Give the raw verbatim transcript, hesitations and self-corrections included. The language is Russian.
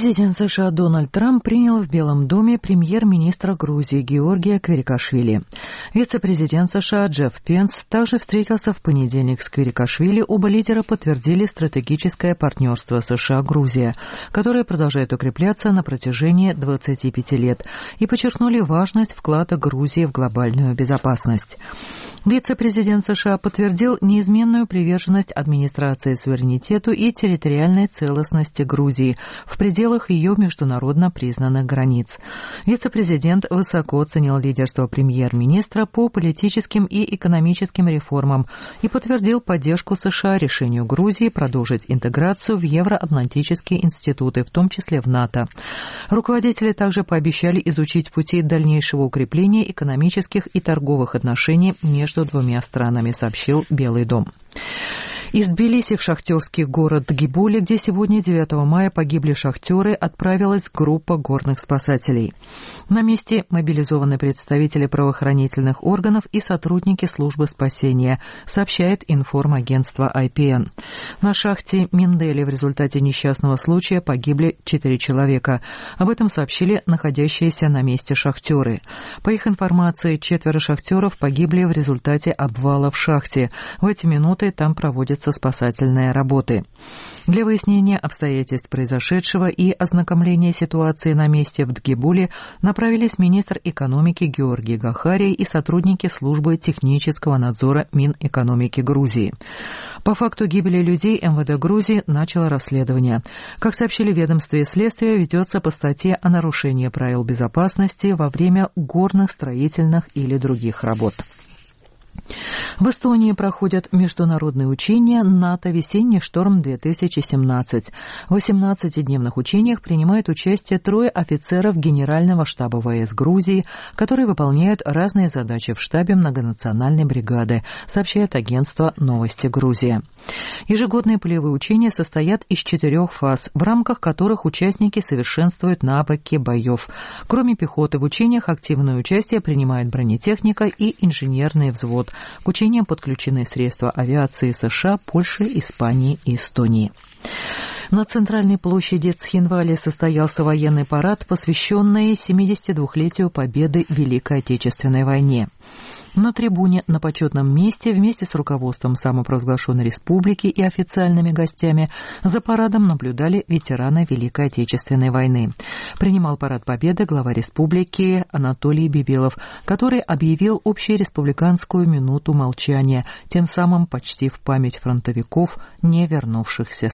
Президент США Дональд Трамп принял в Белом доме премьер-министра Грузии Георгия Квирикашвили. Вице-президент США Джефф Пенс также встретился в понедельник с Квирикашвили. Оба лидера подтвердили стратегическое партнерство США-Грузия, которое продолжает укрепляться на протяжении двадцати пяти лет, и подчеркнули важность вклада Грузии в глобальную безопасность. Вице-президент США подтвердил неизменную приверженность администрации суверенитету и территориальной целостности Грузии в пределах ее международно признанных границ. Вице-президент высоко оценил лидерство премьер-министра по политическим и экономическим реформам и подтвердил поддержку США решению Грузии продолжить интеграцию в евроатлантические институты, в том числе в НАТО. Руководители также пообещали изучить пути дальнейшего укрепления экономических и торговых отношений между между двумя странами, сообщил Белый дом. Из Тбилиси в шахтерский город Гибули, где сегодня, девятого мая, погибли шахтеры, отправилась группа горных спасателей. На месте мобилизованы представители правоохранительных органов и сотрудники службы спасения, сообщает информагентство ай пи эн. На шахте Миндели в результате несчастного случая погибли четыре человека. Об этом сообщили находящиеся на месте шахтеры. По их информации, четверо шахтеров погибли в результате обвала в шахте. В эти минуты там проводятся спасательные работы. Для выяснения обстоятельств произошедшего и ознакомления ситуации на месте в Дгибуле направились министр экономики Георгий Гахарий и сотрудники службы технического надзора Минэкономики Грузии. По факту гибели людей эм вэ дэ Грузии начало расследование. Как сообщили в ведомстве, следствие ведется по статье о нарушении правил безопасности во время горных, строительных или других работ. В Эстонии проходят международные учения НАТО «Весенний шторм-две тысячи семнадцать». В восемнадцатидневных учениях принимают участие трое офицеров Генерального штаба вэ эс Грузии, которые выполняют разные задачи в штабе многонациональной бригады, сообщает агентство «Новости Грузия». Ежегодные полевые учения состоят из четырех фаз, в рамках которых участники совершенствуют навыки боев. Кроме пехоты, в учениях активное участие принимает бронетехника и инженерный взвод. К учениям подключены средства авиации США, Польши, Испании и Эстонии. На центральной площади Цхинвали состоялся военный парад, посвященный семидесятидвухлетию победы в Великой Отечественной войне. На трибуне на почетном месте вместе с руководством самопровозглашенной республики и официальными гостями за парадом наблюдали ветераны Великой Отечественной войны. Принимал парад победы глава республики Анатолий Бибилов, который объявил общереспубликанскую минуту молчания, тем самым почтив память фронтовиков, не вернувшихся